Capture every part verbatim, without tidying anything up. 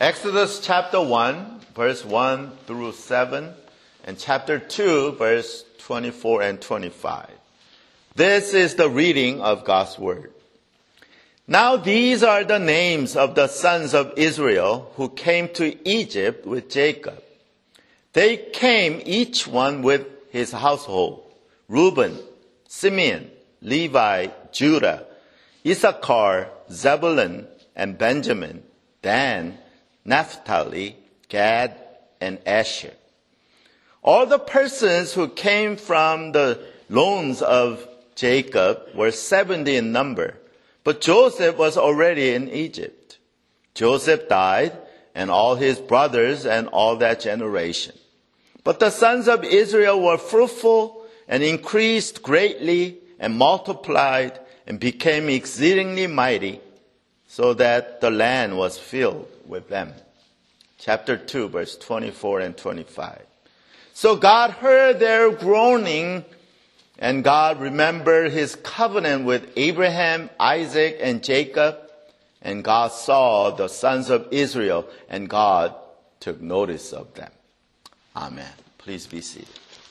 Exodus chapter one, verse one through seven, and chapter two, verse twenty-four and twenty-five. This is the reading of God's word. Now these are the names of the sons of Israel who came to Egypt with Jacob. They came each one with his household: Reuben, Simeon, Levi, Judah, Issachar, Zebulun, and Benjamin, Dan, Naphtali, Gad, and Asher. All the persons who came from the loins of Jacob were seventy in number, but Joseph was already in Egypt. Joseph died, and all his brothers and all that generation. But the sons of Israel were fruitful and increased greatly and multiplied and became exceedingly mighty, so that the land was filled with them. Chapter two, verse twenty-four and twenty-five. So God heard their groaning, and God remembered his covenant with Abraham, Isaac, and Jacob. And God saw the sons of Israel, and God took notice of them. Amen. Please be seated.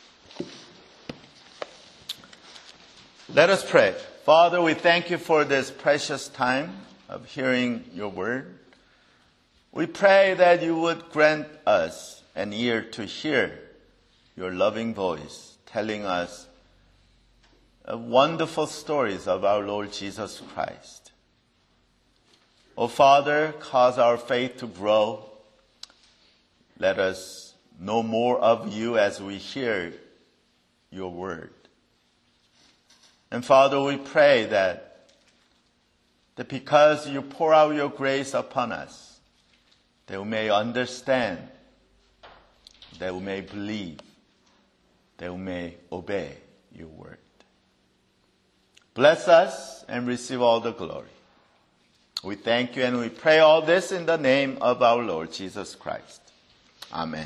Let us pray. Father, we thank you for this precious time of hearing your word. We pray that you would grant us an ear to hear your loving voice telling us wonderful stories of our Lord Jesus Christ. Oh, Father, cause our faith to grow. Let us know more of you as we hear your word. And Father, we pray that, that because you pour out your grace upon us, that we may understand, that we may believe, that we may obey your word. Bless us and receive all the glory. We thank you and we pray all this in the name of our Lord Jesus Christ. Amen.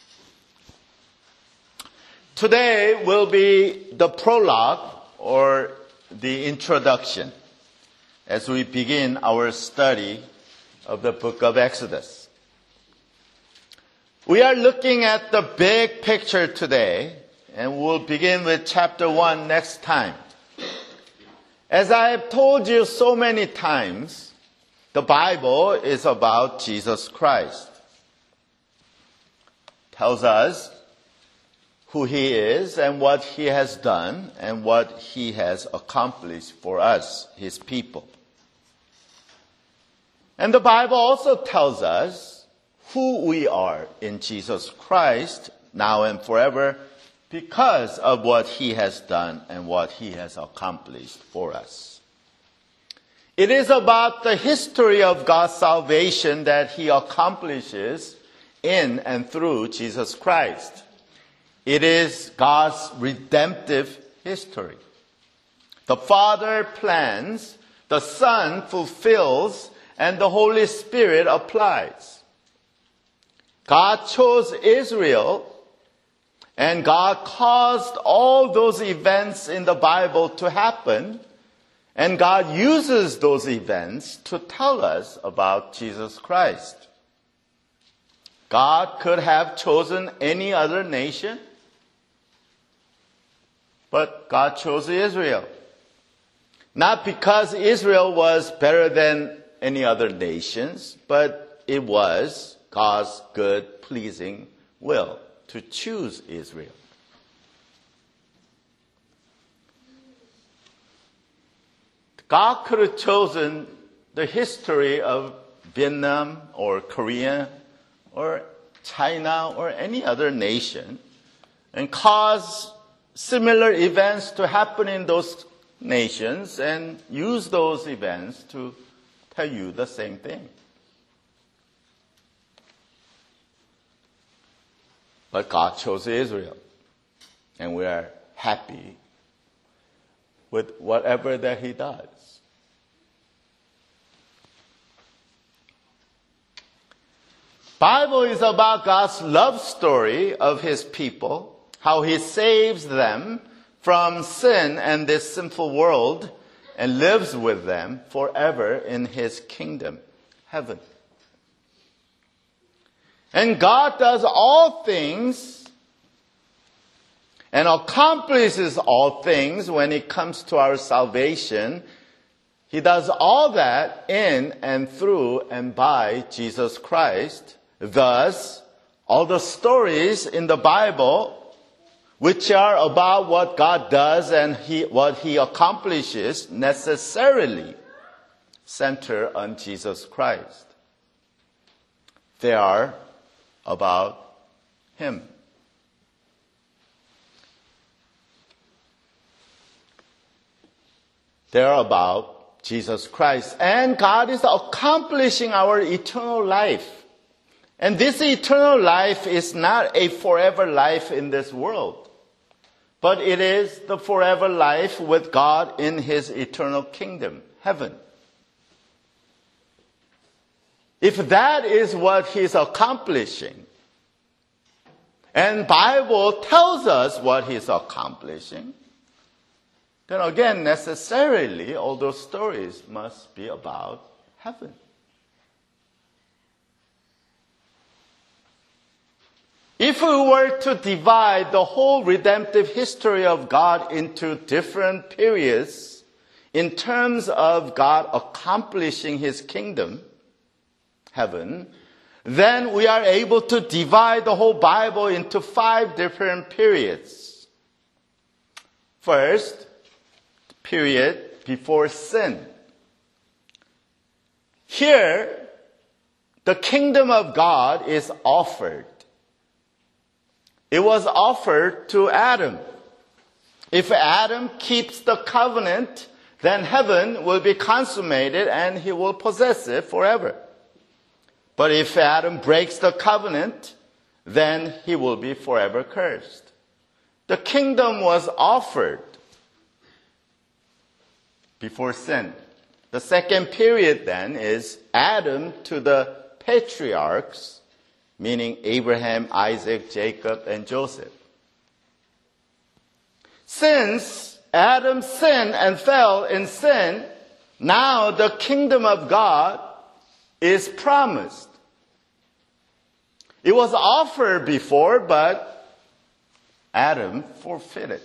Today will be the prologue, or the introduction, as we begin our study of the book of Exodus. We are looking at the big picture today, and we'll begin with chapter one next time. As I have told you so many times, the Bible is about Jesus Christ. It tells us who he is and what he has done and what he has accomplished for us, his people. And the Bible also tells us who we are in Jesus Christ now and forever because of what he has done and what he has accomplished for us. It is about the history of God's salvation that he accomplishes in and through Jesus Christ. It is God's redemptive history. The Father plans, the Son fulfills, and the Holy Spirit applies. God chose Israel, and God caused all those events in the Bible to happen, and God uses those events to tell us about Jesus Christ. God could have chosen any other nation, but God chose Israel. Not because Israel was better than any other nations, but it was God's good, pleasing will to choose Israel. God could have chosen the history of Vietnam or Korea or China or any other nation and cause similar events to happen in those nations and use those events to tell you the same thing. But God chose Israel, and we are happy with whatever that he does. Bible is about God's love story of his people, how he saves them from sin and this sinful world and lives with them forever in his kingdom, heaven. And God does all things and accomplishes all things when it comes to our salvation. He does all that in and through and by Jesus Christ. Thus, all the stories in the Bible, which are about what God does and he, what He accomplishes, necessarily center on Jesus Christ. They are about Him. They are about Jesus Christ. And God is accomplishing our eternal life. And this eternal life is not a forever life in this world, but it is the forever life with God in His eternal kingdom, heaven. If that is what He's accomplishing, and Bible tells us what He's accomplishing, then again, necessarily, all those stories must be about heaven. If we were to divide the whole redemptive history of God into different periods in terms of God accomplishing His kingdom, heaven, then we are able to divide the whole Bible into five different periods. First, period before sin. Here, the kingdom of God is offered. It was offered to Adam. If Adam keeps the covenant, then heaven will be consummated and he will possess it forever. But if Adam breaks the covenant, then he will be forever cursed. The kingdom was offered before sin. The second period then is Adam to the patriarchs, meaning Abraham, Isaac, Jacob, and Joseph. Since Adam sinned and fell in sin, now the kingdom of God is promised. It was offered before, but Adam forfeited.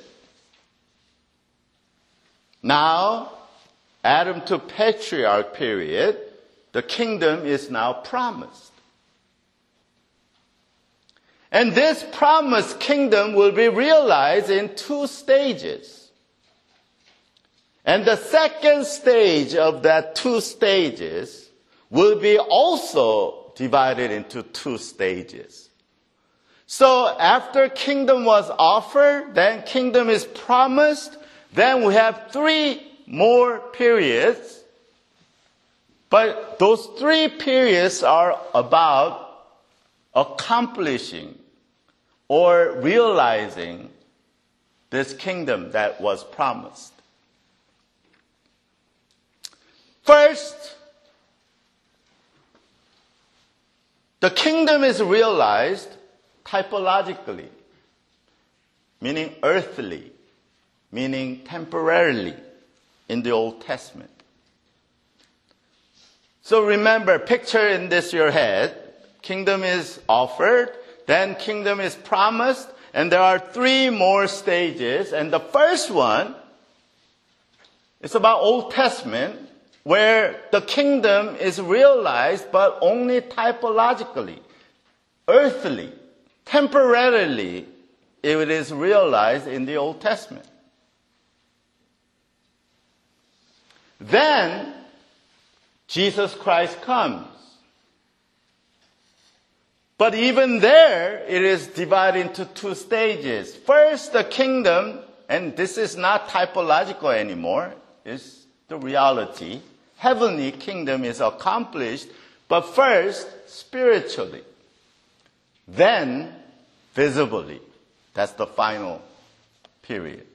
Now, Adam to patriarch period, the kingdom is now promised. And this promised kingdom will be realized in two stages. And the second stage of that two stages will be also divided into two stages. So after kingdom was offered, then kingdom is promised, then we have three more periods. But those three periods are about accomplishing or realizing this kingdom that was promised. First, the kingdom is realized typologically, meaning earthly, meaning temporarily in the Old Testament. So remember, picture in this your head, kingdom is offered, then kingdom is promised, and there are three more stages. And the first one is about Old Testament, where the kingdom is realized, but only typologically, earthly, temporarily, it is realized in the Old Testament. Then, Jesus Christ comes. But even there, it is divided into two stages. First, the kingdom, and this is not typological anymore, it's the reality. Heavenly kingdom is accomplished, but first, spiritually. Then, visibly. That's the final period.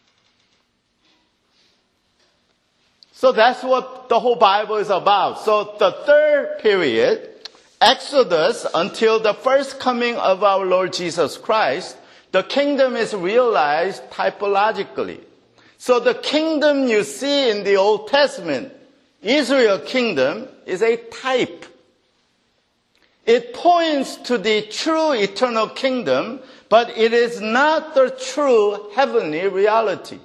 So that's what the whole Bible is about. So the third period, Exodus until the first coming of our Lord Jesus Christ, the kingdom is realized typologically. So the kingdom you see in the Old Testament, Israel kingdom, is a type. It points to the true eternal kingdom, but it is not the true heavenly reality.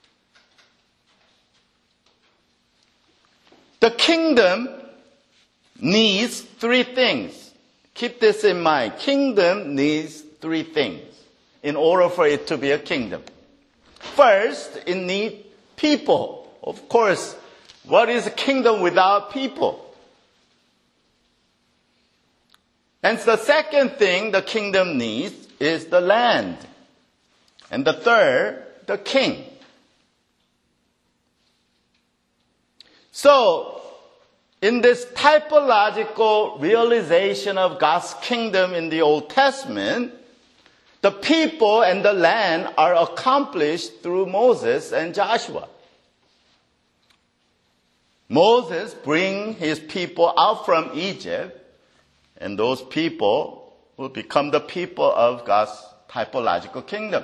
The kingdom needs three things. Keep this in mind. Kingdom needs three things in order for it to be a kingdom. First, it needs people. Of course, what is a kingdom without people? And the second thing the kingdom needs is the land. And the third, the king. So, in this typological realization of God's kingdom in the Old Testament, the people and the land are accomplished through Moses and Joshua. Moses brings his people out from Egypt, and those people will become the people of God's typological kingdom.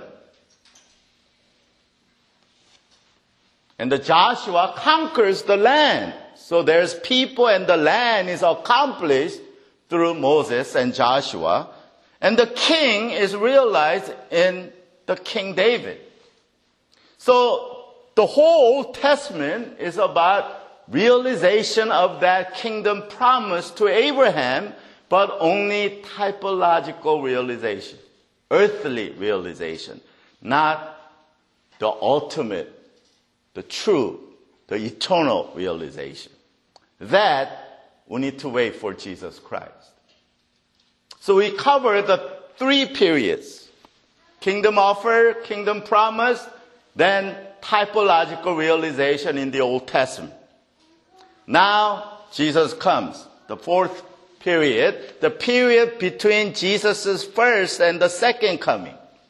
And the Joshua conquers the land. So there's people and the land is accomplished through Moses and Joshua. And the king is realized in the King David. So the whole Old Testament is about realization of that kingdom promise to Abraham, but only typological realization, earthly realization, not the ultimate, the true, the eternal realization. That we need to wait for Jesus Christ. So we cover the three periods. Kingdom offer, kingdom promise, then typological realization in the Old Testament. Now Jesus comes, the fourth period, the period between Jesus' first and the second coming.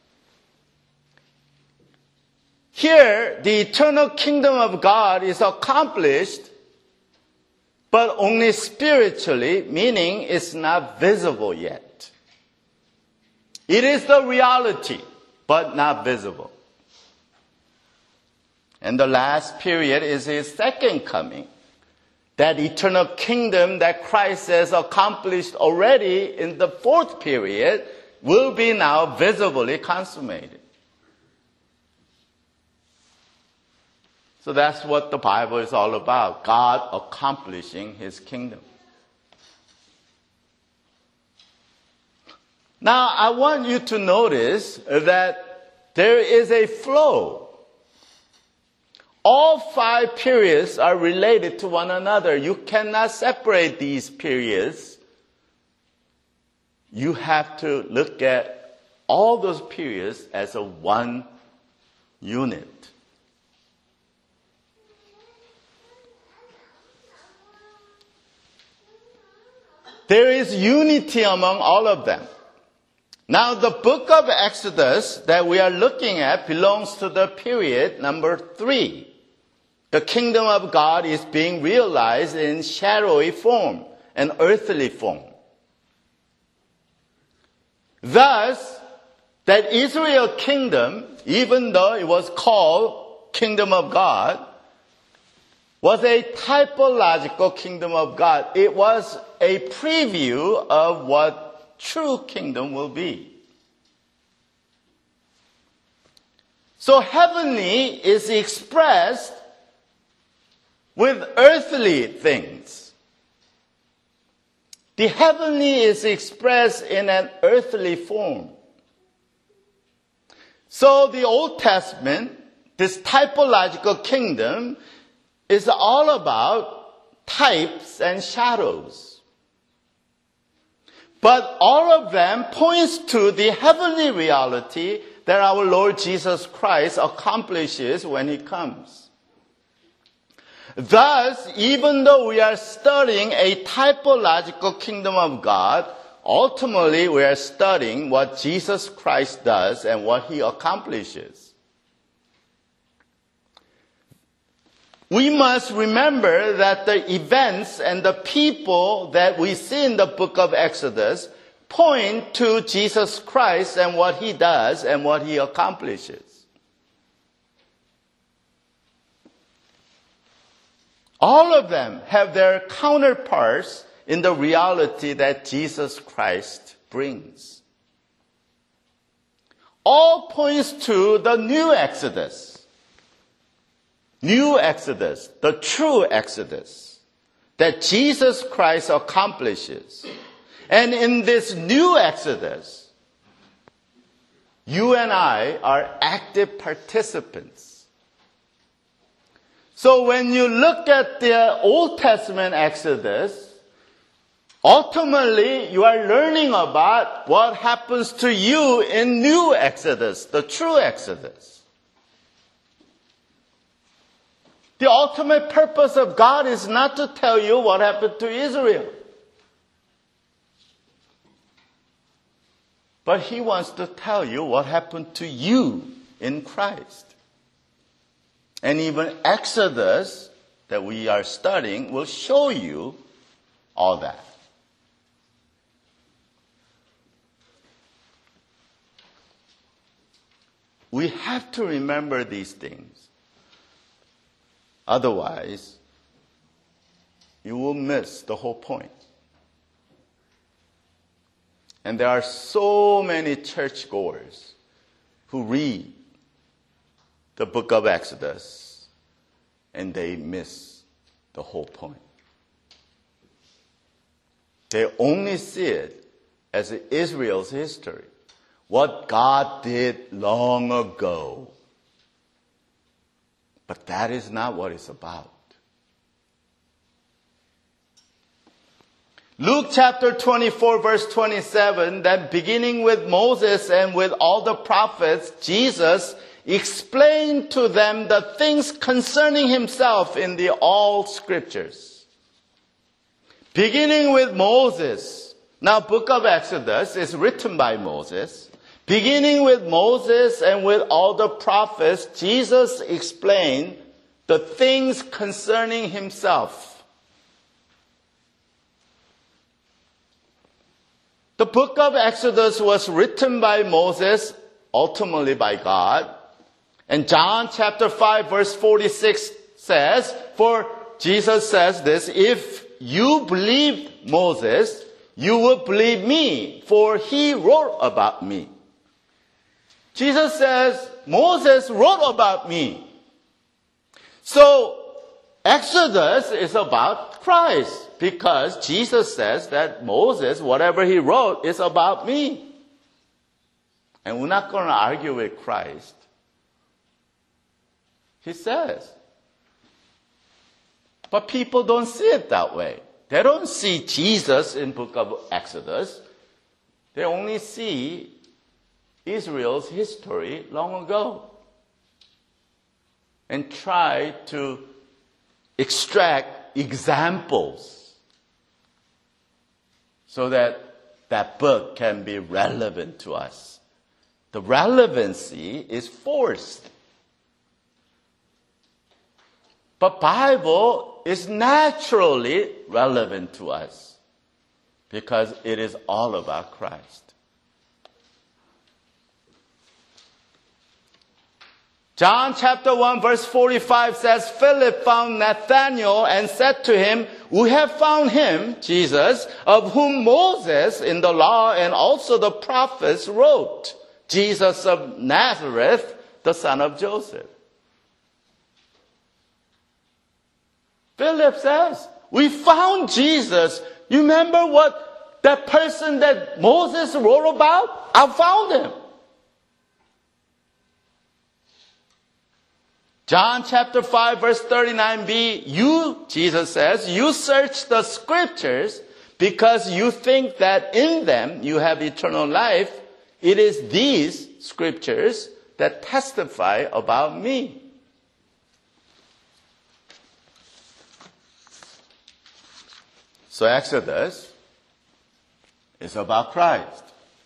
Here, the eternal kingdom of God is accomplished, but only spiritually, meaning it's not visible yet. It is the reality, but not visible. And the last period is his second coming. That eternal kingdom that Christ has accomplished already in the fourth period will be now visibly consummated. So that's what the Bible is all about, God accomplishing his kingdom. Now, I want you to notice that there is a flow. All five periods are related to one another. You cannot separate these periods. You have to look at all those periods as a one unit. There is unity among all of them. Now, the book of Exodus that we are looking at belongs to the period number three. The kingdom of God is being realized in shadowy form, an earthly form. Thus, that Israel kingdom, even though it was called kingdom of God, was a typological kingdom of God. It was a preview of what true kingdom will be. So heavenly is expressed with earthly things. The heavenly is expressed in an earthly form. So the Old Testament, this typological kingdom, is all about types and shadows. But all of them points to the heavenly reality that our Lord Jesus Christ accomplishes when he comes. Thus, even though we are studying a typological kingdom of God, ultimately we are studying what Jesus Christ does and what he accomplishes. We must remember that the events and the people that we see in the book of Exodus point to Jesus Christ and what he does and what he accomplishes. All of them have their counterparts in the reality that Jesus Christ brings. All points to the new Exodus. New Exodus, the true Exodus that Jesus Christ accomplishes. And in this new Exodus, you and I are active participants. So when you look at the Old Testament Exodus, ultimately you are learning about what happens to you in new Exodus, the true Exodus. The ultimate purpose of God is not to tell you what happened to Israel. But He wants to tell you what happened to you in Christ. And even Exodus that we are studying will show you all that. We have to remember these things. Otherwise, you will miss the whole point. And there are so many churchgoers who read the book of Exodus and they miss the whole point. They only see it as Israel's history, what God did long ago. But that is not what it's about. Luke chapter twenty-four, verse twenty-seven, that beginning with Moses and with all the prophets, Jesus explained to them the things concerning himself in the all scriptures. Beginning with Moses. Now, book of Exodus is written by Moses. Beginning with Moses and with all the prophets, Jesus explained the things concerning himself. The book of Exodus was written by Moses, ultimately by God. And John chapter five verse forty-six says, for Jesus says this, if you believe Moses, you will believe me, for he wrote about me. Jesus says, Moses wrote about me. So, Exodus is about Christ, because Jesus says that Moses, whatever he wrote, is about me. And we're not going to argue with Christ. He says. But people don't see it that way. They don't see Jesus in book of Exodus. They only see Israel's history long ago. And try to extract examples so that that book can be relevant to us. The relevancy is forced. But Bible is naturally relevant to us because it is all about Christ. John chapter one verse forty-five says, Philip found Nathanael and said to him, we have found him, Jesus, of whom Moses in the law and also the prophets wrote, Jesus of Nazareth, the son of Joseph. Philip says, we found Jesus. You remember what that person that Moses wrote about? I found him. John chapter five verse thirty-nine b, you, Jesus says, you search the scriptures because you think that in them you have eternal life. It is these scriptures that testify about me. So Exodus is about Christ.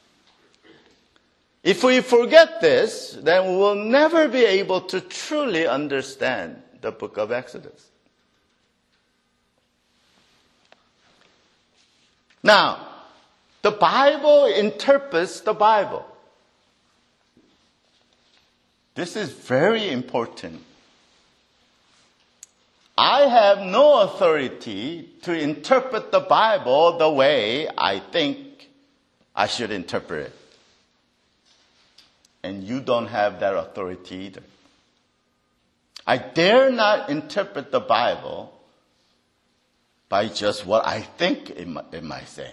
If we forget this, then we will never be able to truly understand the book of Exodus. Now, the Bible interprets the Bible. This is very important. I have no authority to interpret the Bible the way I think I should interpret it. And you don't have that authority either. I dare not interpret the Bible by just what I think it might say.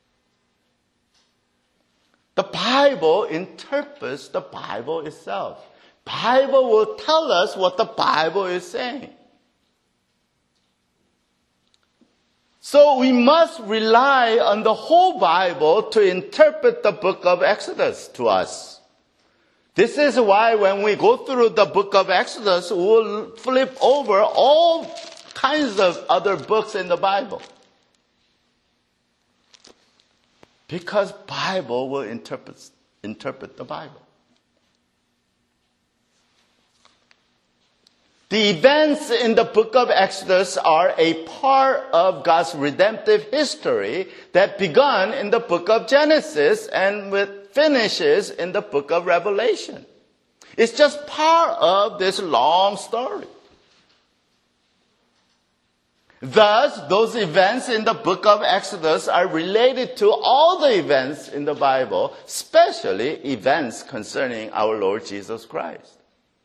The Bible interprets the Bible itself. Bible will tell us what the Bible is saying. So we must rely on the whole Bible to interpret the book of Exodus to us. This is why when we go through the book of Exodus, we'll flip over all kinds of other books in the Bible. Because Bible will interpret, interpret the Bible. The events in the book of Exodus are a part of God's redemptive history that began in the book of Genesis and with finishes in the book of Revelation. It's just part of this long story. Thus, those events in the book of Exodus are related to all the events in the Bible, especially events concerning our Lord Jesus Christ.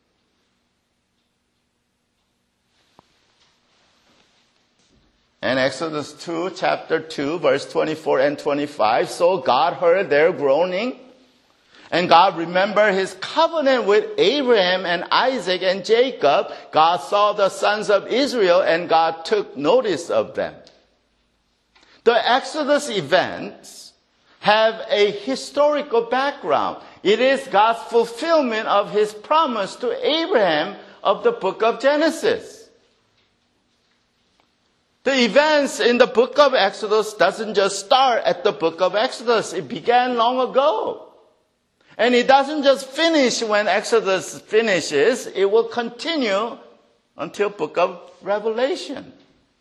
And Exodus two, chapter two, verse twenty-four and twenty-five, so God heard their groaning, and God remembered his covenant with Abraham and Isaac and Jacob. God saw the sons of Israel, and God took notice of them. The Exodus events have a historical background. It is God's fulfillment of his promise to Abraham of the book of Genesis. The events in the book of Exodus doesn't just start at the book of Exodus. It began long ago. And it doesn't just finish when Exodus finishes. It will continue until book of Revelation.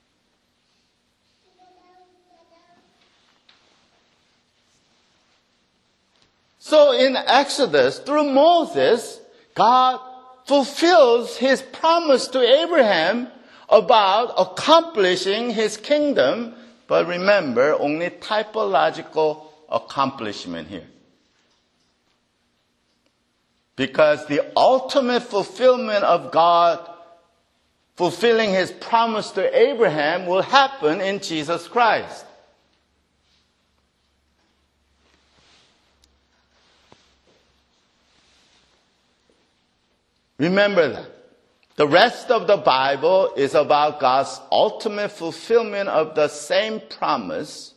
So in Exodus, through Moses, God fulfills his promise to Abraham about accomplishing his kingdom, but remember, only typological accomplishment here. Because the ultimate fulfillment of God fulfilling his promise to Abraham will happen in Jesus Christ. Remember that. The rest of the Bible is about God's ultimate fulfillment of the same promise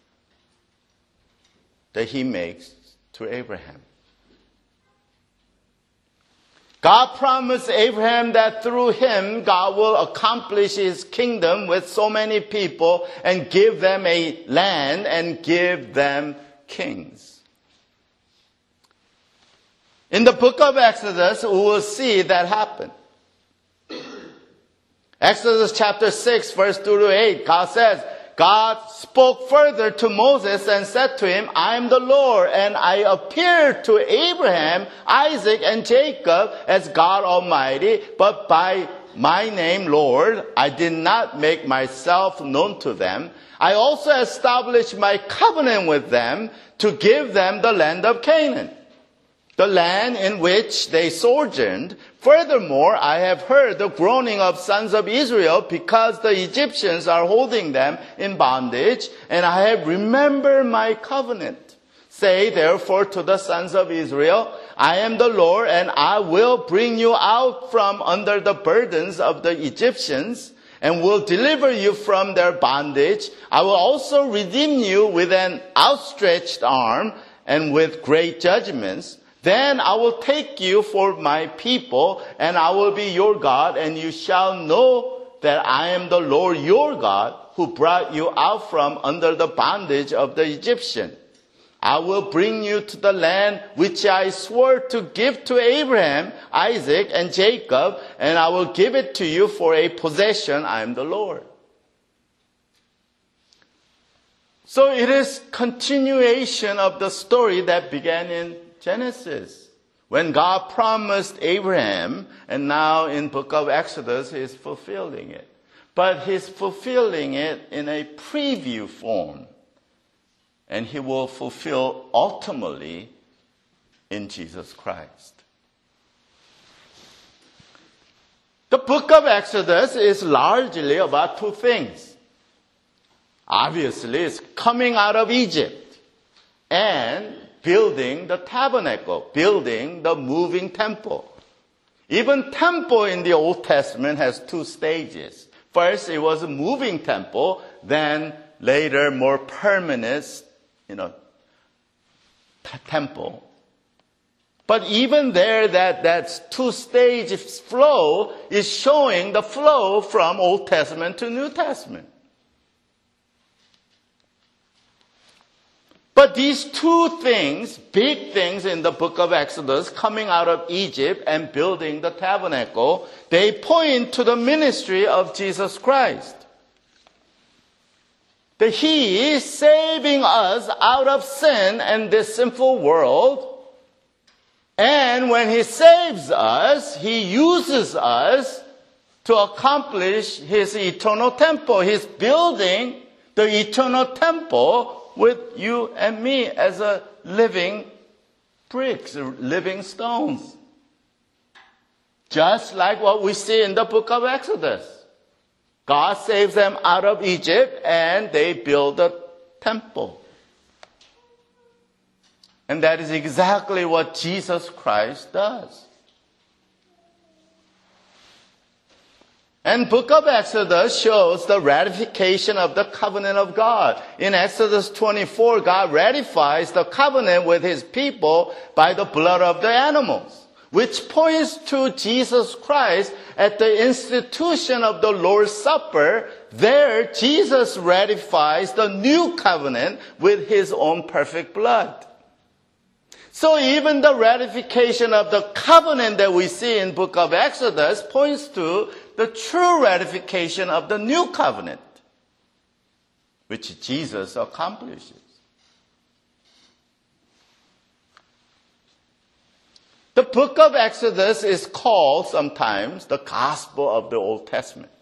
that he makes to Abraham. God promised Abraham that through him, God will accomplish his kingdom with so many people and give them a land and give them kings. In the book of Exodus, we will see that happen. Exodus chapter six, verse two to eight, God says, God spoke further to Moses and said to him, I am the Lord, and I appeared to Abraham, Isaac, and Jacob as God Almighty, but by my name, Lord, I did not make myself known to them. I also established my covenant with them to give them the land of Canaan, the land in which they sojourned. Furthermore, I have heard the groaning of sons of Israel because the Egyptians are holding them in bondage, and I have remembered my covenant. Say therefore to the sons of Israel, I am the Lord, and I will bring you out from under the burdens of the Egyptians, and will deliver you from their bondage. I will also redeem you with an outstretched arm and with great judgments. Then I will take you for my people, and I will be your God, and you shall know that I am the Lord your God, who brought you out from under the bondage of the Egyptian. I will bring you to the land which I swore to give to Abraham, Isaac, and Jacob, and I will give it to you for a possession. I am the Lord. So it is continuation of the story that began in Genesis, when God promised Abraham, and now in book of Exodus, he is fulfilling it. but he's fulfilling it in a preview form. And he will fulfill ultimately in Jesus Christ. The book of Exodus is largely about two things. Obviously, it's coming out of Egypt and building the tabernacle, building the moving temple. Even temple in the Old Testament has two stages. First, it was a moving temple, then later more permanent, you know, t- temple. But even there, that, that two-stage flow is showing the flow from Old Testament to New Testament. But these two things, big things in the book of Exodus, coming out of Egypt and building the tabernacle, they point to the ministry of Jesus Christ. That He is saving us out of sin and this sinful world. And when He saves us, He uses us to accomplish His eternal temple. He's building the eternal temple with you and me as a living bricks, living stones. Just like what we see in the book of Exodus. God saves them out of Egypt and they build a temple. And that is exactly what Jesus Christ does. And book of Exodus shows the ratification of the covenant of God. In Exodus twenty-four, God ratifies the covenant with His people by the blood of the animals, which points to Jesus Christ at the institution of the Lord's Supper. There, Jesus ratifies the new covenant with His own perfect blood. So even the ratification of the covenant that we see in book of Exodus points to the true ratification of the new covenant, which Jesus accomplishes. The book of Exodus is called sometimes the gospel of the Old Testament.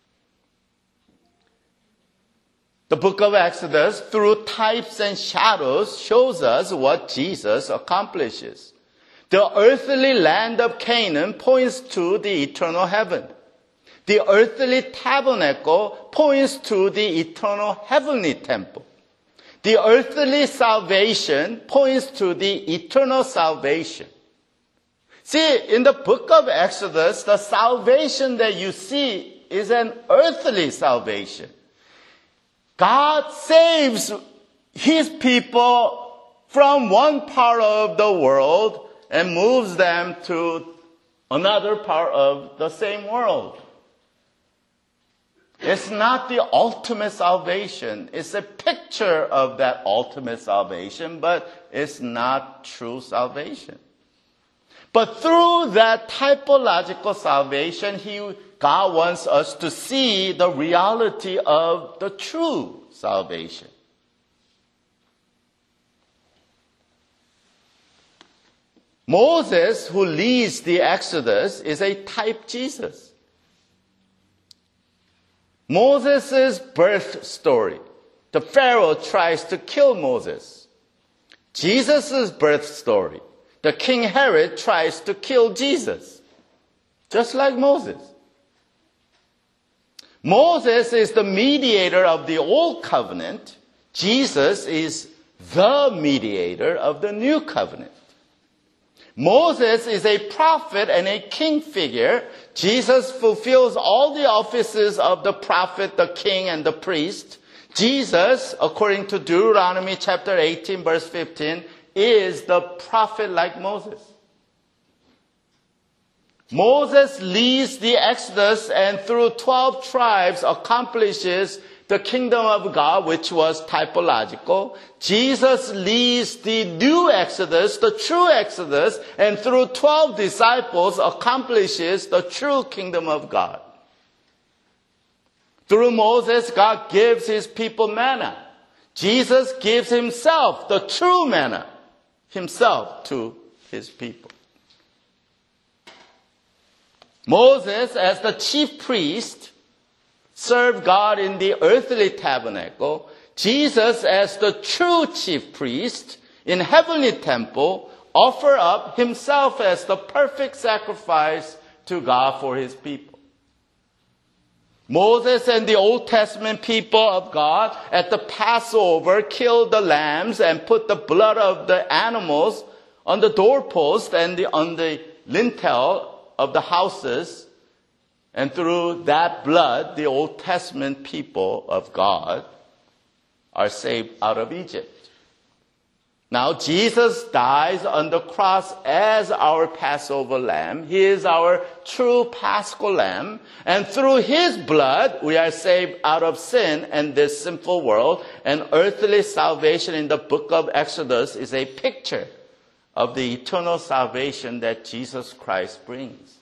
The book of Exodus, through types and shadows, shows us what Jesus accomplishes. The earthly land of Canaan points to the eternal heaven. The earthly tabernacle points to the eternal heavenly temple. The earthly salvation points to the eternal salvation. See, in the book of Exodus, the salvation that you see is an earthly salvation. God saves His people from one part of the world and moves them to another part of the same world. It's not the ultimate salvation. It's a picture of that ultimate salvation, but it's not true salvation. But through that typological salvation, He, God wants us to see the reality of the true salvation. Moses, who leads the Exodus, is a type Jesus. Moses' birth story. The Pharaoh tries to kill Moses. Jesus' birth story. The King Herod tries to kill Jesus. Just like Moses. Moses is the mediator of the Old Covenant. Jesus is the mediator of the New Covenant. Moses is a prophet and a king figure. Jesus fulfills all the offices of the prophet, the king, and the priest. Jesus, according to Deuteronomy chapter eighteen, verse fifteen, is the prophet like Moses. Moses leads the Exodus and through twelve tribes accomplishes the kingdom of God, which was typological. Jesus leads the new Exodus, the true Exodus, and through twelve disciples accomplishes the true kingdom of God. Through Moses, God gives His people manna. Jesus gives Himself, the true manna, Himself to His people. Moses, as the chief priest, serve God in the earthly tabernacle, Jesus, as the true chief priest in heavenly temple, offer up himself as the perfect sacrifice to God for his people. Moses and the Old Testament people of God at the Passover killed the lambs and put the blood of the animals on the doorpost and the, on the lintel of the houses. And through that blood, the Old Testament people of God are saved out of Egypt. Now, Jesus dies on the cross as our Passover lamb. He is our true Paschal lamb. And through his blood, we are saved out of sin and this sinful world. And earthly salvation in the book of Exodus is a picture of the eternal salvation that Jesus Christ brings.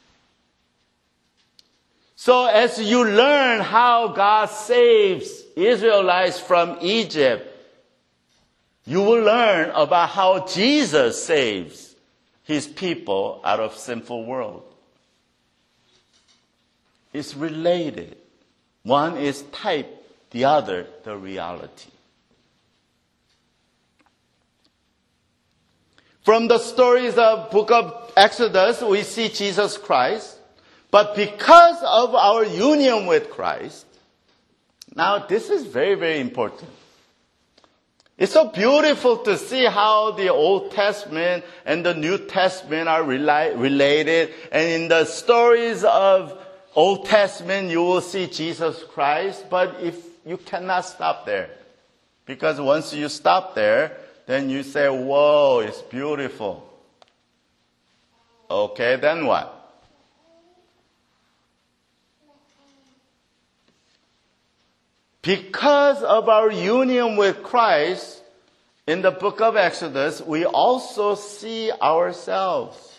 So as you learn how God saves Israelites from Egypt, you will learn about how Jesus saves his people out of sinful world. It's related. One is type, the other the reality. From the stories of book of Exodus, we see Jesus Christ. But because of our union with Christ, now this is very, very important. It's so beautiful to see how the Old Testament and the New Testament are rela- related. And in the stories of Old Testament, you will see Jesus Christ. But if you cannot stop there, because once you stop there, then you say, whoa, it's beautiful. Okay, then what? Because of our union with Christ, in the book of Exodus, we also see ourselves.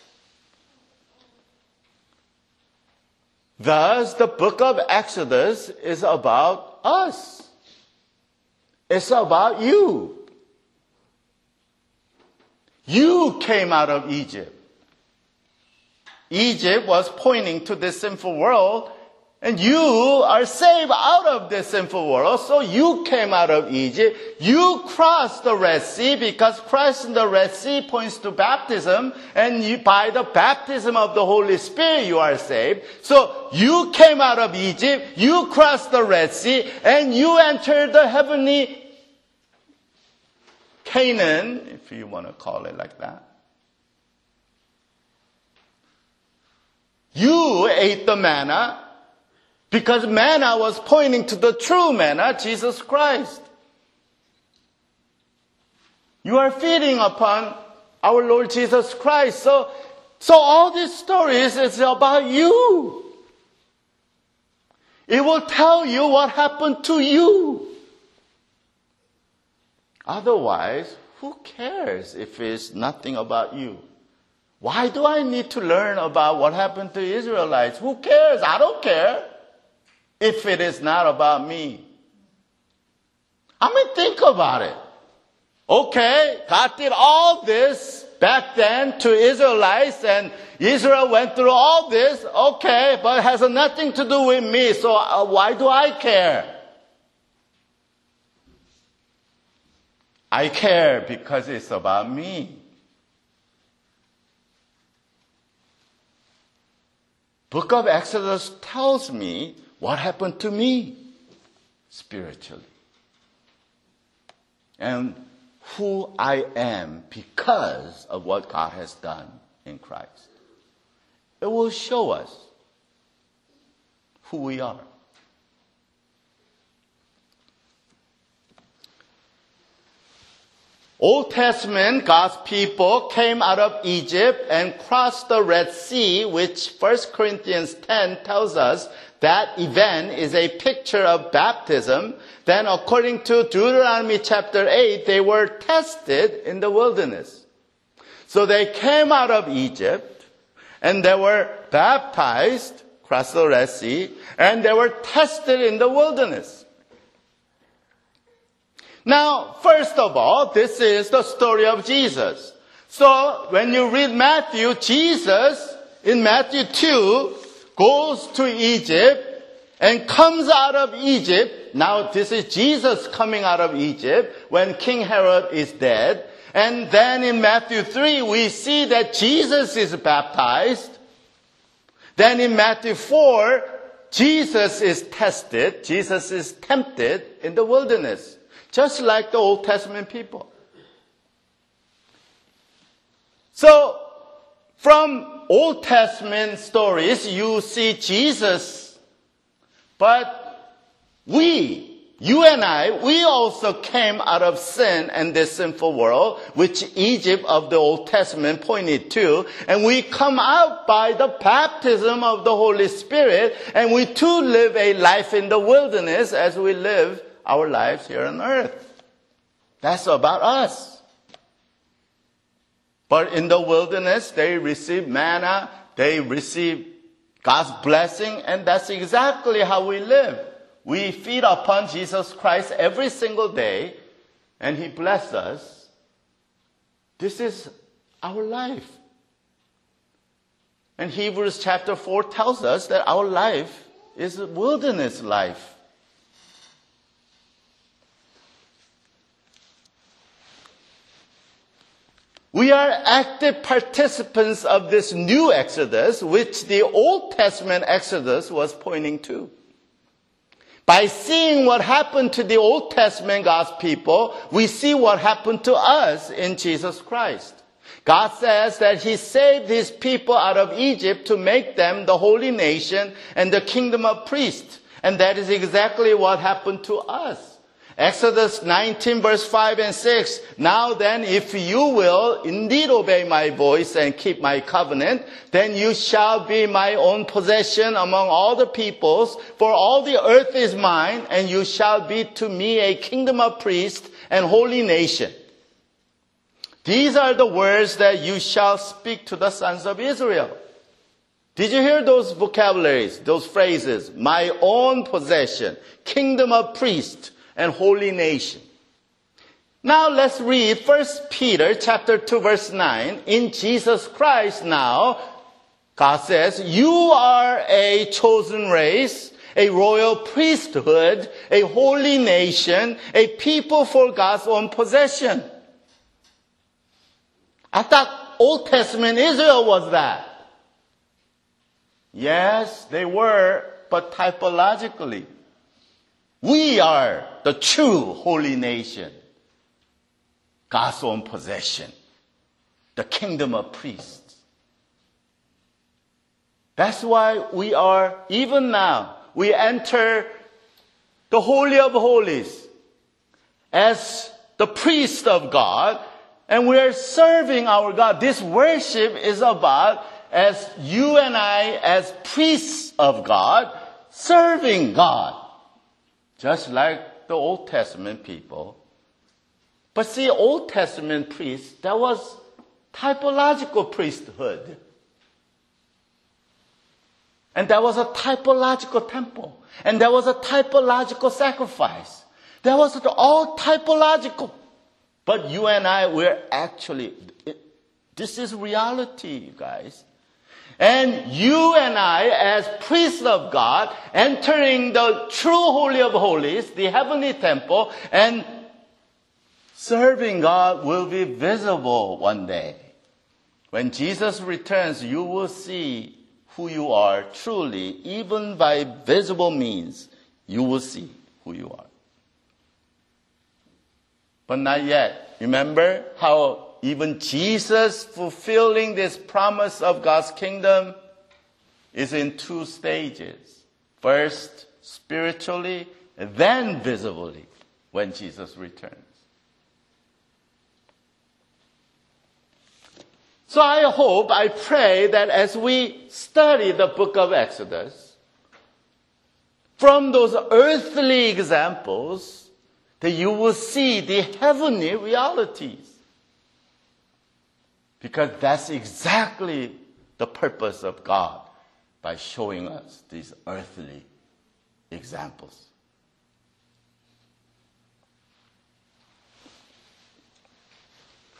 Thus, the book of Exodus is about us. It's about you. You came out of Egypt. Egypt was pointing to this sinful world, and you are saved out of this sinful world. So you came out of Egypt. You crossed the Red Sea because Christ in the Red Sea points to baptism. And you, by the baptism of the Holy Spirit, you are saved. So you came out of Egypt. You crossed the Red Sea. And you entered the heavenly Canaan, if you want to call it like that. You ate the manna. Because manna was pointing to the true manna, Jesus Christ. You are feeding upon our Lord Jesus Christ. So, so all these stories is about you. It will tell you what happened to you. Otherwise, who cares if it's nothing about you? Why do I need to learn about what happened to Israelites? Who cares? I don't care. If it is not about me. I mean, think about it. Okay, God did all this back then to Israelites, and Israel went through all this. Okay, but it has nothing to do with me, so uh, why do I care? I care because it's about me. Book of Exodus tells me what happened to me spiritually? And who I am because of what God has done in Christ. It will show us who we are. Old Testament, God's people came out of Egypt and crossed the Red Sea, which First Corinthians ten tells us that event is a picture of baptism. Then according to Deuteronomy chapter eight, they were tested in the wilderness. So they came out of Egypt and they were baptized, crossed the Red Sea, and they were tested in the wilderness. Now, first of all, this is the story of Jesus. So when you read Matthew, Jesus in Matthew two goes to Egypt and comes out of Egypt. Now this is Jesus coming out of Egypt when King Herod is dead. And then in Matthew three, we see that Jesus is baptized. Then in Matthew four, Jesus is tested. Jesus is tempted in the wilderness, just like the Old Testament people. So, from Old Testament stories, you see Jesus, but we, you and I, we also came out of sin and this sinful world, which Egypt of the Old Testament pointed to, and we come out by the baptism of the Holy Spirit, and we too live a life in the wilderness as we live our lives here on earth. That's about us. But in the wilderness, they receive manna, they receive God's blessing, and that's exactly how we live. We feed upon Jesus Christ every single day, and He blesses us. This is our life. And Hebrews chapter four tells us that our life is a wilderness life. We are active participants of this new Exodus, which the Old Testament Exodus was pointing to. By seeing what happened to the Old Testament God's people, we see what happened to us in Jesus Christ. God says that He saved His people out of Egypt to make them the holy nation and the kingdom of priests. And that is exactly what happened to us. Exodus nineteen verse five and six. Now then, if you will indeed obey my voice and keep my covenant, then you shall be my own possession among all the peoples, for all the earth is mine, and you shall be to me a kingdom of priests and holy nation. These are the words that you shall speak to the sons of Israel. Did you hear those vocabularies, those phrases? My own possession, kingdom of priests, and holy nation. Now let's read First Peter chapter two verse nine. In Jesus Christ now, God says, you are a chosen race, a royal priesthood, a holy nation, a people for God's own possession. I thought Old Testament Israel was that. Yes, they were, but typologically. We are the true holy nation, God's own possession, the kingdom of priests. That's why we are, even now, we enter the Holy of Holies as the priest of God, and we are serving our God. This worship is about, as you and I, as priests of God, serving God. Just like the Old Testament people. But see, Old Testament priests, that was typological priesthood. And that was a typological temple. And that was a typological sacrifice. That was all typological. But you and I, we're actually, it, this is reality, you guys. And you and I, as priests of God, entering the true Holy of Holies, the heavenly temple, and serving God will be visible one day. When Jesus returns, you will see who you are truly, even by visible means. You will see who you are. But not yet. Remember how even Jesus fulfilling this promise of God's kingdom is in two stages. First, spiritually, then visibly, when Jesus returns. So I hope, I pray that as we study the book of Exodus, from those earthly examples, that you will see the heavenly realities. Because that's exactly the purpose of God by showing us these earthly examples.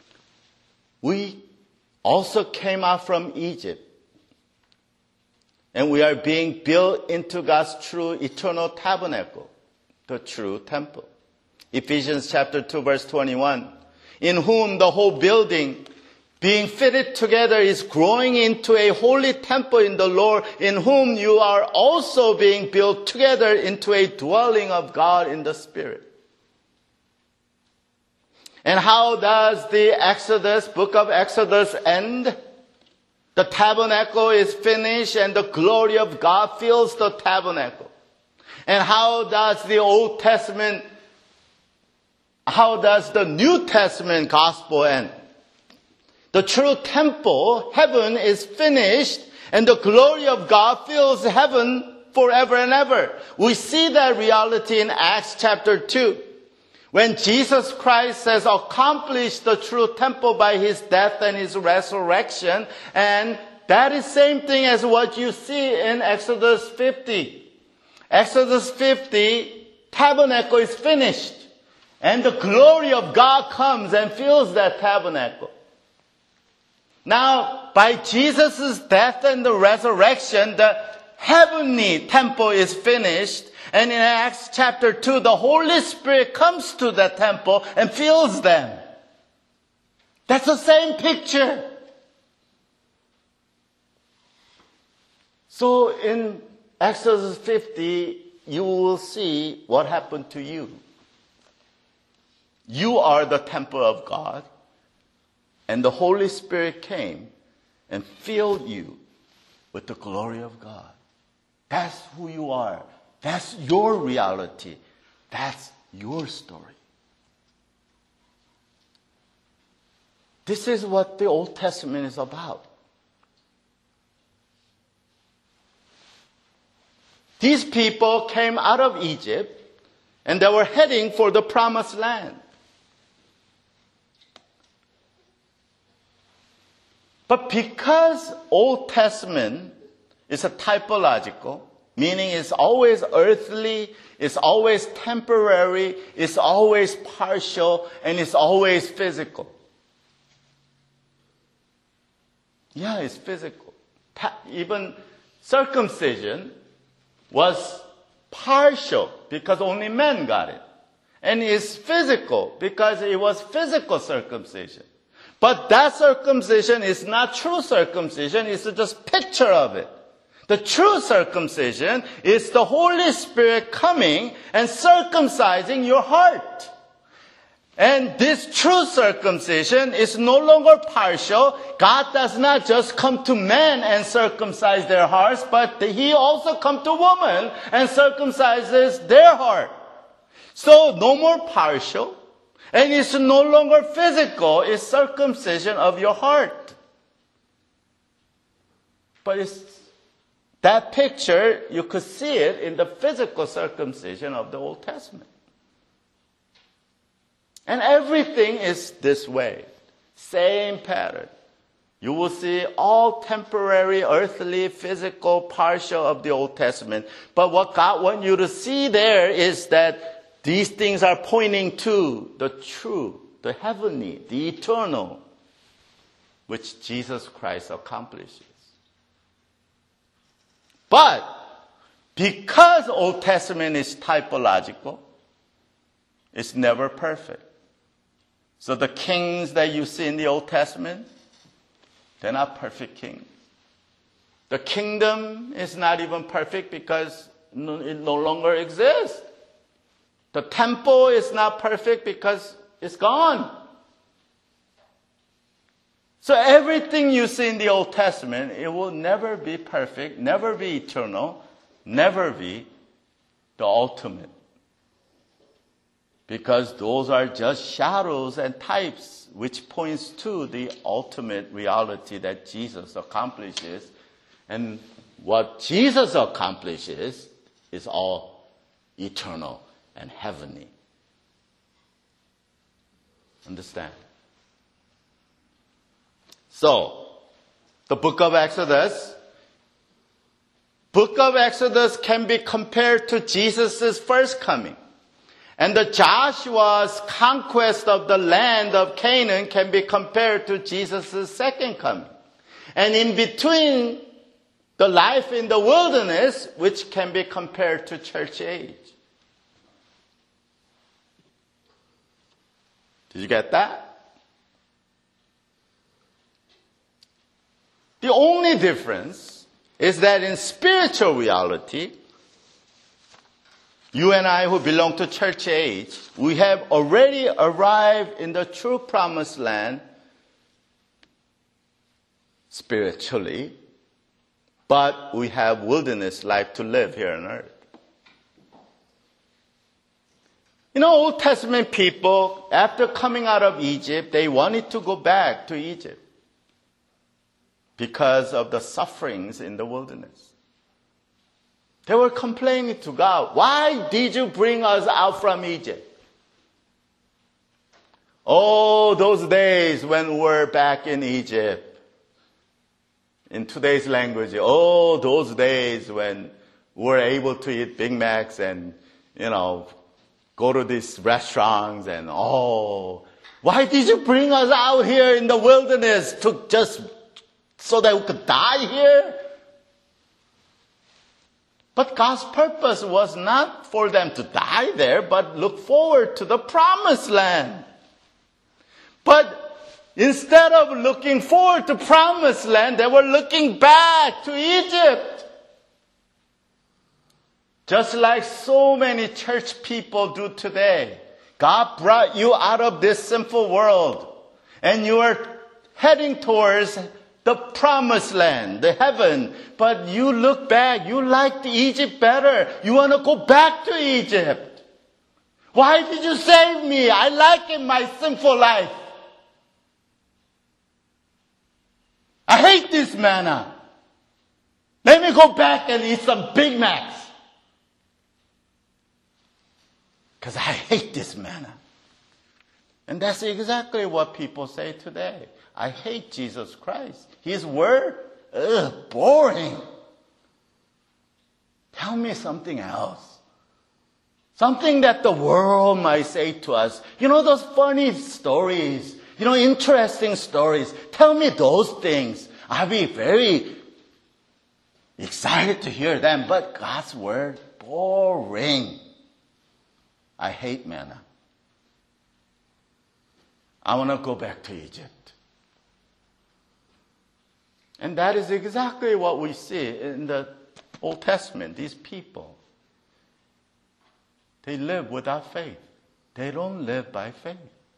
We also came out from Egypt. And we are being built into God's true eternal tabernacle, the true temple. Ephesians chapter two verse twenty-one. In whom the whole building being fitted together is growing into a holy temple in the Lord, in whom you are also being built together into a dwelling of God in the Spirit. And how does the Exodus, book of Exodus end? The tabernacle is finished and the glory of God fills the tabernacle. And how does the Old Testament, how does the New Testament gospel end? The true temple, heaven, is finished and the glory of God fills heaven forever and ever. We see that reality in Acts chapter two. When Jesus Christ has accomplished the true temple by his death and his resurrection, and that is same thing as what you see in Exodus fifty. Exodus fifty, tabernacle is finished, and the glory of God comes and fills that tabernacle. Now, by Jesus' death and the resurrection, the heavenly temple is finished. And in Acts chapter two, the Holy Spirit comes to the temple and fills them. That's the same picture. So in Exodus fifty, you will see what happened to you. You are the temple of God, and the Holy Spirit came and filled you with the glory of God. That's who you are. That's your reality. That's your story. This is what the Old Testament is about. These people came out of Egypt and they were heading for the promised land. But because Old Testament is a typological, meaning it's always earthly, it's always temporary, it's always partial, and it's always physical. Yeah, it's physical. Even circumcision was partial because only men got it. And it's physical because it was physical circumcision. But that circumcision is not true circumcision, it's just a picture of it. The true circumcision is the Holy Spirit coming and circumcising your heart. And this true circumcision is no longer partial. God does not just come to men and circumcise their hearts, but he also comes to women and circumcises their heart. So no more partial, and it's no longer physical, it's circumcision of your heart. But it's that picture, you could see it in the physical circumcision of the Old Testament. And everything is this way. Same pattern. You will see all temporary, earthly, physical, partial of the Old Testament. But what God wants you to see there is that these things are pointing to the true, the heavenly, the eternal, which Jesus Christ accomplishes. But because Old Testament is typological, it's never perfect. So the kings that you see in the Old Testament, they're not perfect kings. The kingdom is not even perfect because it no longer exists. The temple is not perfect because it's gone. So everything you see in the Old Testament, it will never be perfect, never be eternal, never be the ultimate. Because those are just shadows and types which points to the ultimate reality that Jesus accomplishes. And what Jesus accomplishes is all eternal and heavenly. Understand? So, the book of Exodus, book of Exodus can be compared to Jesus' first coming. And the Joshua's conquest of the land of Canaan can be compared to Jesus' second coming. And in between the life in the wilderness, which can be compared to church age. Did you get that? The only difference is that in spiritual reality, you and I who belong to church age, we have already arrived in the true promised land spiritually, but we have wilderness life to live here on earth. You know, Old Testament people, after coming out of Egypt, they wanted to go back to Egypt because of the sufferings in the wilderness. They were complaining to God, why did you bring us out from Egypt? Oh, those days when we were back in Egypt. In today's language, oh, those days when we were able to eat Big Macs and, you know, go to these restaurants and, oh, why did you bring us out here in the wilderness to just so that we could die here? But God's purpose was not for them to die there, but look forward to the promised land. But instead of looking forward to promised land, they were looking back to Egypt. Just like so many church people do today. God brought you out of this sinful world, and you are heading towards the promised land, the heaven. But you look back, you like the Egypt better. You want to go back to Egypt. Why did you save me? I like it, my sinful life. I hate this manna. Let me go back and eat some Big Macs. Because I hate this manna. And that's exactly what people say today. I hate Jesus Christ. His word, ugh, boring. Tell me something else. Something that the world might say to us. You know those funny stories, you know, interesting stories. Tell me those things. I'll be very excited to hear them. But God's word, boring. I hate manna. I want to go back to Egypt. And that is exactly what we see in the Old Testament. These people, they live without faith. They don't live by faith.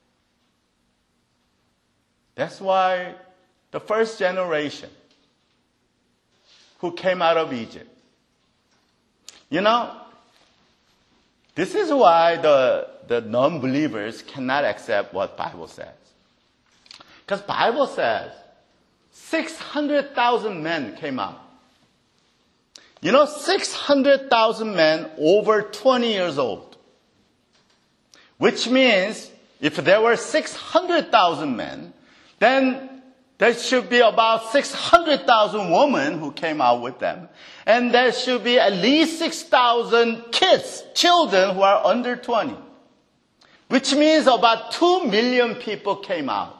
That's why the first generation who came out of Egypt, you know, this is why the, the non-believers cannot accept what Bible says. Because Bible says six hundred thousand men came out. You know, six hundred thousand men over twenty years old. Which means if there were six hundred thousand men, then there should be about six hundred thousand women who came out with them. And there should be at least six thousand kids, children who are under twenty. Which means about two million people came out.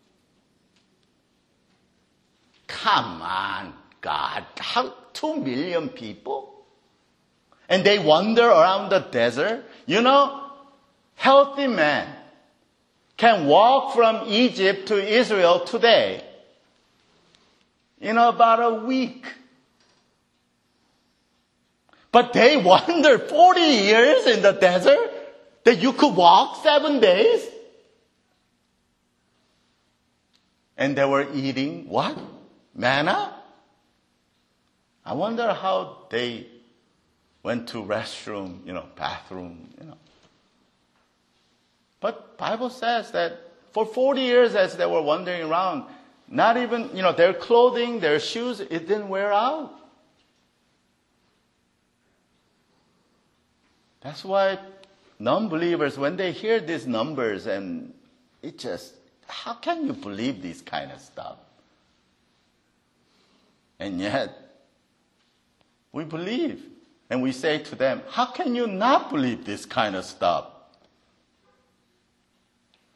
Come on, God. How, two million people? And they wander around the desert. You know, healthy men can walk from Egypt to Israel today in about a week. But they wandered forty years in the desert that you could walk seven days. And they were eating what? Manna? I wonder how they went to restroom, you know, bathroom, you know. But Bible says that for forty years as they were wandering around, not even, you know, their clothing, their shoes, it didn't wear out. That's why non-believers, when they hear these numbers, and it just, how can you believe this kind of stuff? And yet, we believe. And we say to them, how can you not believe this kind of stuff?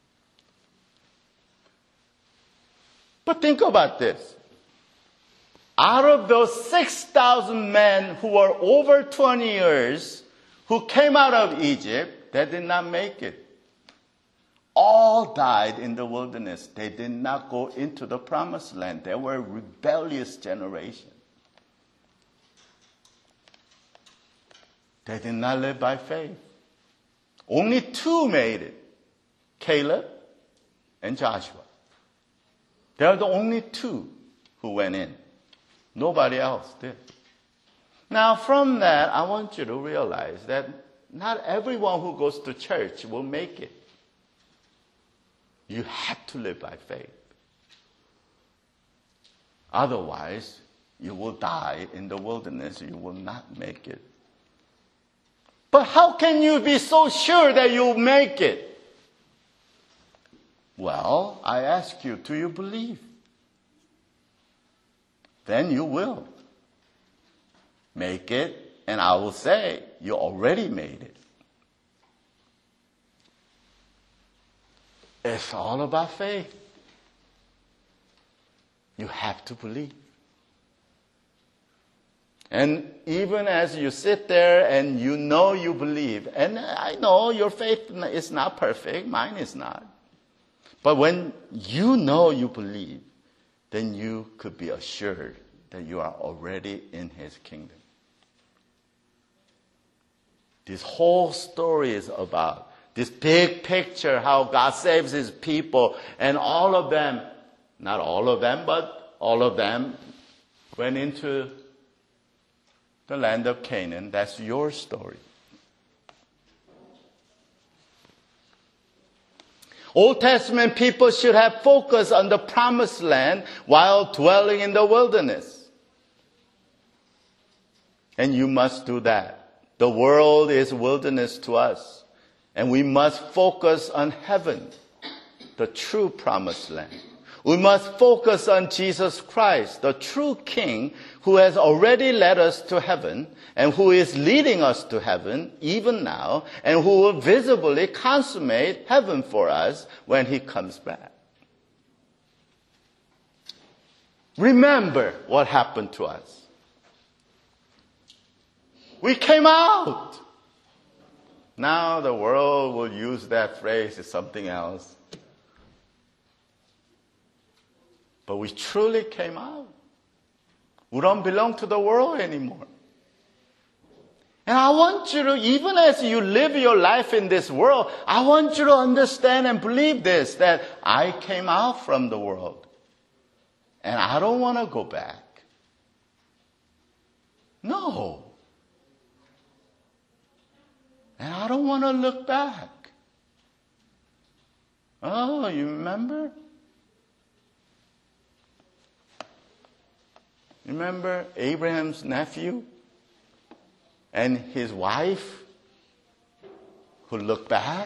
But think about this. Out of those six thousand men who were over twenty years, who came out of Egypt, they did not make it. All died in the wilderness. They did not go into the promised land. They were a rebellious generation. They did not live by faith. Only two made it, Caleb and Joshua. They are the only two who went in. Nobody else did. Now from that, I want you to realize that not everyone who goes to church will make it. You have to live by faith. Otherwise, you will die in the wilderness. You will not make it. But how can you be so sure that you'll make it? Well, I ask you, do you believe? Then you will make it, and I will say, you already made it. It's all about faith. You have to believe. And even as you sit there and you know you believe, and I know your faith is not perfect, mine is not. But when you know you believe, then you could be assured that you are already in His kingdom. This whole story is about this big picture, how God saves His people, and all of them, not all of them, but all of them went into the land of Canaan. That's your story. Old Testament people should have focused on the promised land while dwelling in the wilderness. And you must do that. The world is wilderness to us. And we must focus on heaven, the true promised land. We must focus on Jesus Christ, the true King who has already led us to heaven and who is leading us to heaven even now and who will visibly consummate heaven for us when He comes back. Remember what happened to us. We came out. Now the world will use that phrase as something else. But we truly came out. We don't belong to the world anymore. And I want you to, even as you live your life in this world, I want you to understand and believe this, that I came out from the world. And I don't want to go back. No. And I don't want to look back. Oh, you remember? Remember Abraham's nephew and his wife who looked back?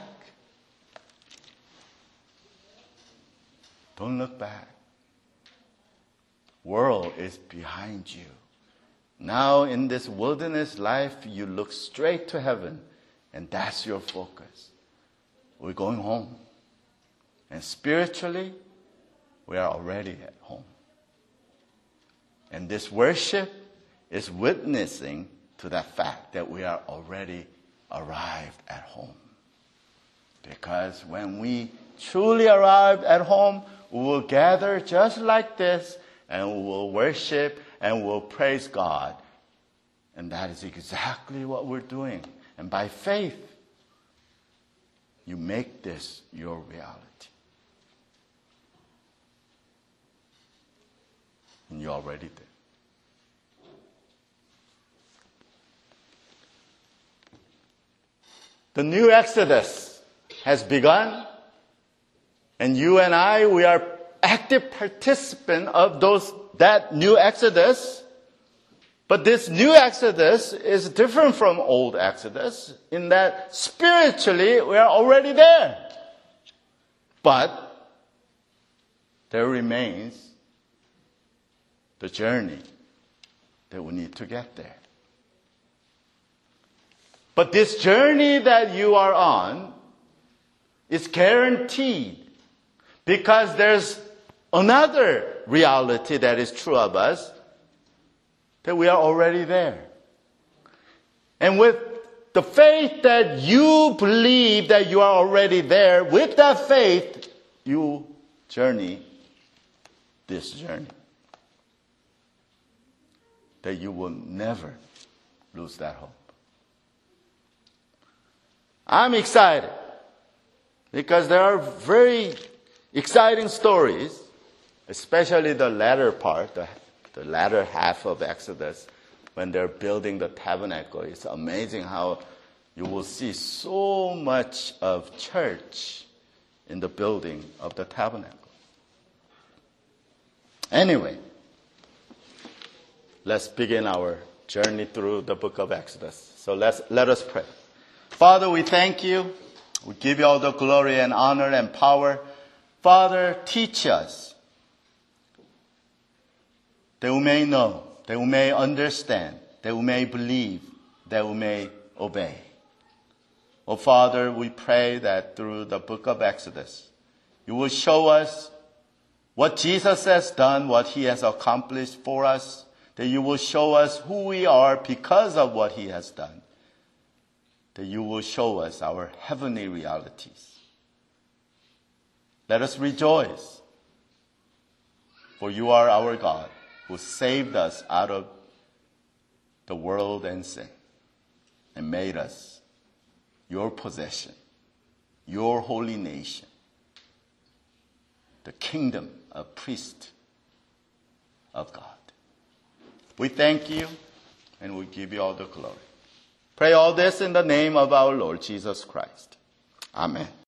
Don't look back. World is behind you. Now in this wilderness life, you look straight to heaven, and that's your focus. We're going home. And spiritually, we are already at home. And this worship is witnessing to that fact that we are already arrived at home. Because when we truly arrive at home, we will gather just like this, and we will worship and we'll praise God. And that is exactly what we're doing. And by faith, you make this your reality. And you already did. The new Exodus has begun, and you and I, we are active participants of those that new Exodus. But this new Exodus is different from old Exodus in that spiritually we are already there. But there remains the journey that we need to get there. But this journey that you are on is guaranteed because there's another reality that is true of us, that we are already there. And with the faith that you believe that you are already there, with that faith, you journey this journey. That you will never lose that hope. I'm excited because there are very exciting stories, especially the latter part, the, the latter half of Exodus, when they're building the tabernacle. It's amazing how you will see so much of church in the building of the tabernacle. Anyway, let's begin our journey through the book of Exodus. So let's, let us pray. Father, we thank you. We give you all the glory and honor and power. Father, teach us that we may know, that we may understand, that we may believe, that we may obey. Oh, Father, we pray that through the book of Exodus, you will show us what Jesus has done, what he has accomplished for us, that you will show us who we are because of what he has done, that you will show us our heavenly realities. Let us rejoice, for you are our God who saved us out of the world and sin and made us your possession, your holy nation, the kingdom of priests of God. We thank you and we give you all the glory. Pray all this in the name of our Lord Jesus Christ. Amen.